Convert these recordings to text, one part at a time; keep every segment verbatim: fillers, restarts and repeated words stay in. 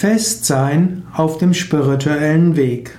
Festsein auf dem spirituellen Weg.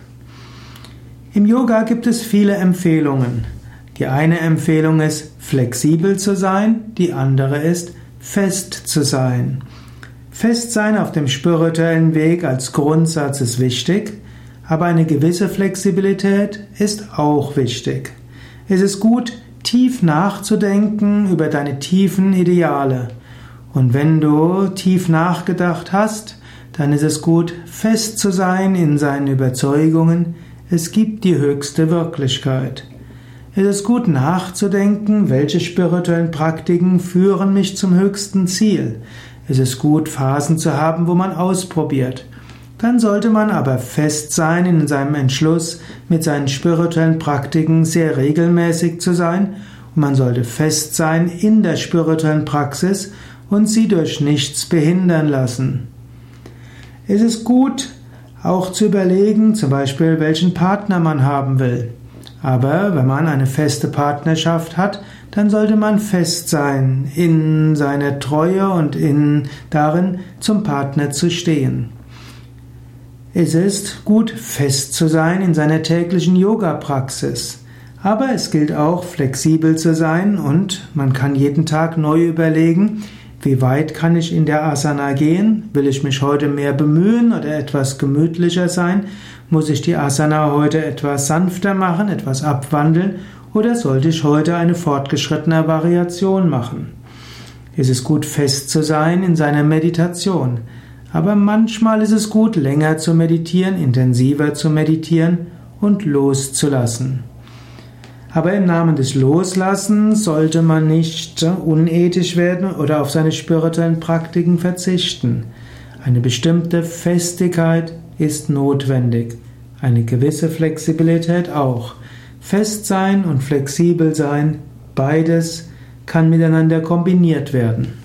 Im Yoga gibt es viele Empfehlungen. Die eine Empfehlung ist, flexibel zu sein, die andere ist, fest zu sein. Festsein auf dem spirituellen Weg als Grundsatz ist wichtig, aber eine gewisse Flexibilität ist auch wichtig. Es ist gut, tief nachzudenken über deine tiefen Ideale. Und wenn du tief nachgedacht hast, dann ist es gut, fest zu sein in seinen Überzeugungen. Es gibt die höchste Wirklichkeit. Es ist gut nachzudenken, welche spirituellen Praktiken führen mich zum höchsten Ziel. Es ist gut, Phasen zu haben, wo man ausprobiert. Dann sollte man aber fest sein in seinem Entschluss, mit seinen spirituellen Praktiken sehr regelmäßig zu sein. Und man sollte fest sein in der spirituellen Praxis und sie durch nichts behindern lassen. Es ist gut, auch zu überlegen, zum Beispiel, welchen Partner man haben will. Aber wenn man eine feste Partnerschaft hat, dann sollte man fest sein in seiner Treue und in, darin, zum Partner zu stehen. Es ist gut, fest zu sein in seiner täglichen Yoga-Praxis. Aber es gilt auch, flexibel zu sein und man kann jeden Tag neu überlegen, wie weit kann ich in der Asana gehen? Will ich mich heute mehr bemühen oder etwas gemütlicher sein? Muss ich die Asana heute etwas sanfter machen, etwas abwandeln? Oder sollte ich heute eine fortgeschrittene Variation machen? Es ist gut, fest zu sein in seiner Meditation. Aber manchmal ist es gut, länger zu meditieren, intensiver zu meditieren und loszulassen. Aber im Namen des Loslassens sollte man nicht unethisch werden oder auf seine spirituellen Praktiken verzichten. Eine bestimmte Festigkeit ist notwendig. Eine gewisse Flexibilität auch. Fest sein und flexibel sein, beides kann miteinander kombiniert werden.